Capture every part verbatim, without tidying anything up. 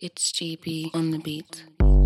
It's G B on the beat.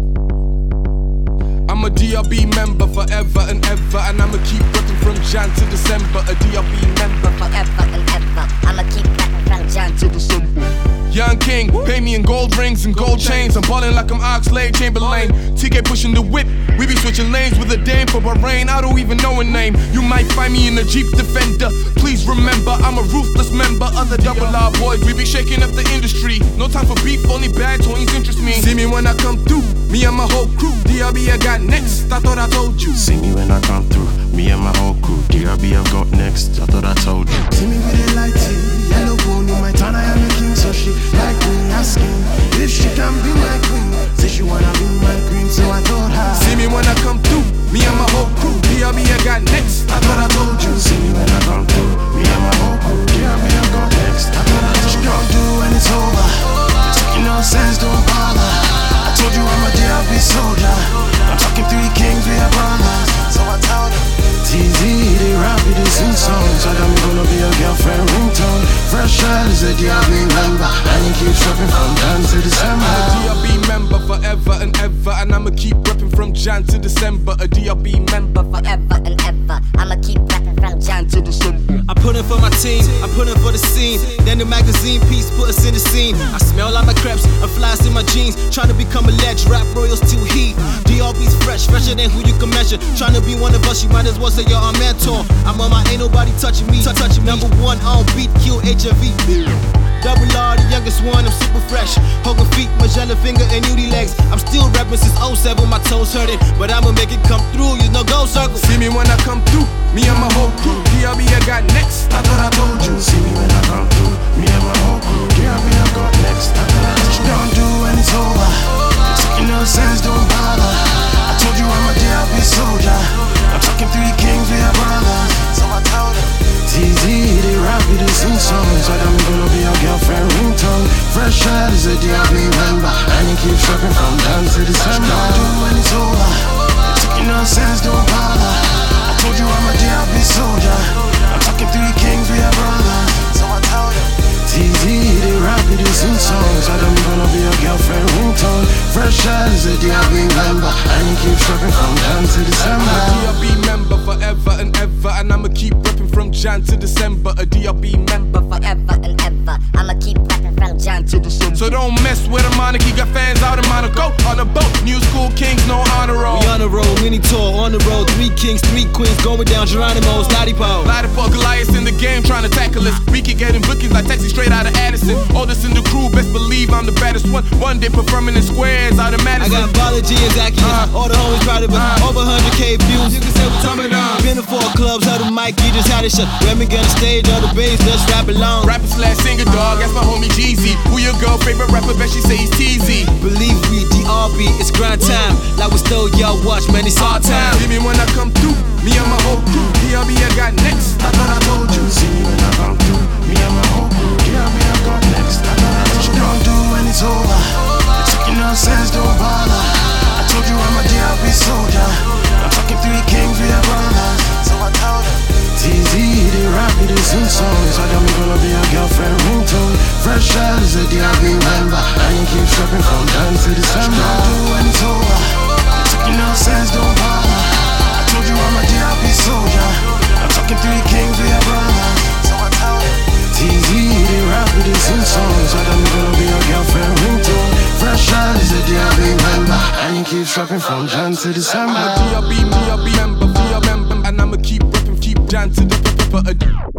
I'm a D R B member forever and ever, and I'ma keep reppin' from Jan to December. A D R B member forever and ever. I'ma keep reppin' from Jan to December. Young king, pay me in gold rings and gold chains. I'm ballin' like I'm Oxlade Chamberlain. T K pushing the whip, we be switching lanes with a dame for Bahrain. I don't even know a name. You might find me in a Jeep Defender. Please remember, I'm a ruthless member of the Double R boys. We be shaking up the industry. No time for beef, only bad toys interest me. See me when I come through, me and my whole crew. D R B I got next, I thought I told you. See me when I come through, me and my whole crew. D R B I've got next, I thought I told you. See me with a lighty, yellow pony, my turn I am a king, so she like me asking if she can be my queen. Say she wanna be my queen, so I told her. See me when I come through, me and my whole crew. D R B I got next, I thought I told you. See me when I come through, me and my whole crew. D R B I've got next, I thought I told you. She don't do when it's over, taking no sense, don't bother. I told you I'm a D R B soldier. I'm talking three kings, we are brothers. So I told her T Z, they rap it, they sing songs. I got me gonna be a girlfriend ringtone. Fresh child is a D R B member, and he keeps rapping from Jan to December. I'm a D R B member forever and ever, and I'ma keep reppin' from Jan to December. A D R B member forever and ever. I'ma keep reppin' from Jan to December. I put in for my team, I put in for the scene. Then the magazine piece put us in the scene. I smell like my crepes, and flies in my jeans. Trying to become a legend, rap royals to heat. D R B's fresh, fresher than who you can measure. Trying to be one of us, you might as well say you're our mentor. I'm on my ain't nobody touching me, touching me. Number one on beat, kill H I V. Double R, the youngest one, I'm super fresh. Hogan feet, Magella finger, and nudie legs. I'm still rapping since oh seven, my toes hurting. But I'ma make it come through, you know, go circle. See me when I come through, me and my whole crew. D R B I got next, I thought I told you. See me when I come through, me and my whole crew. D R B I've got next, I thought I told you. She don't do when it's over, taking no sense, don't bother. I told you I'm a D R B soldier. I'm talking three kings, we are brothers. So I told her T Z, they rap it, they sing songs. I got me gonna be your girlfriend ringtone. Fresh child is a D R B member, and he keeps rapping from Jan to December. She don't do when it's over, taking no sense, don't bother. I told you I'm a D R B soldier. I'm talking three kings, we are brothers. So I told her T Z, they rap it, they sing songs. I got me gonna be your girlfriend ringtone. Fresh child is a D R B member, and he keeps rapping from Jan to December. I'm a D R B member forever and ever, and I'ma keep reppin' from Jan to December. A D R B member forever and ever. I'ma keep reppin' from Jan to December. So don't mess with a monarchy, got fans out in Monaco. On the boat, new school kings, no honor roll. We on the road, mini tour, on the road. Three kings, three queens, going down Geronimo's, Ladipo. Ladipo, Goliath in the game, trying to tackle us. We keep getting bookings like taxi straight out of Addison. Oldest in the crew, best believe I'm the baddest one. One day performing in squares out of Madison. I got Bala G and Zacchaeus, uh, all the homies proud of us. Uh, Over one hundred K views, you can say we're coming on. Been to four clubs, how the mic, you just had it shut. Remy gun the stage, all the bass, just rap along. Rapper slash singer dog, that's my homie Jeezy. Who your girl favorite rapper, bet she say he's Teezy. Believe me, D R B, it's grind time. Like we stole your watch, man, it's our time. See me when I come through, me and my whole crew. D R B I got next, I thought I told you. See me when I come through, me and my whole crew. D R B I've got next, I thought I told you. She don't do when it's over, taking no sense, don't bother. I told you I'm a D R B soldier. I'm talking three kings, we are brothers. So I told her T Z, they rap it, they sing songs. I got me gonna be your girlfriend ringtone. Fresh child is a D R B member, and he keeps rapping from Jan to December. She don't do when it's over, taking no sense, don't bother. I told you I'm a D R B soldier. I'm talking three kings, we are brothers. So I told her T Z, they rap it, they sing songs. I got me gonna be your girlfriend ringtone. Fresh child is a D R B member, and he keeps rapping from Jan to December. I'm a D R B, D R B member, D R B member, and I'ma keep reppin', keep Jan to December.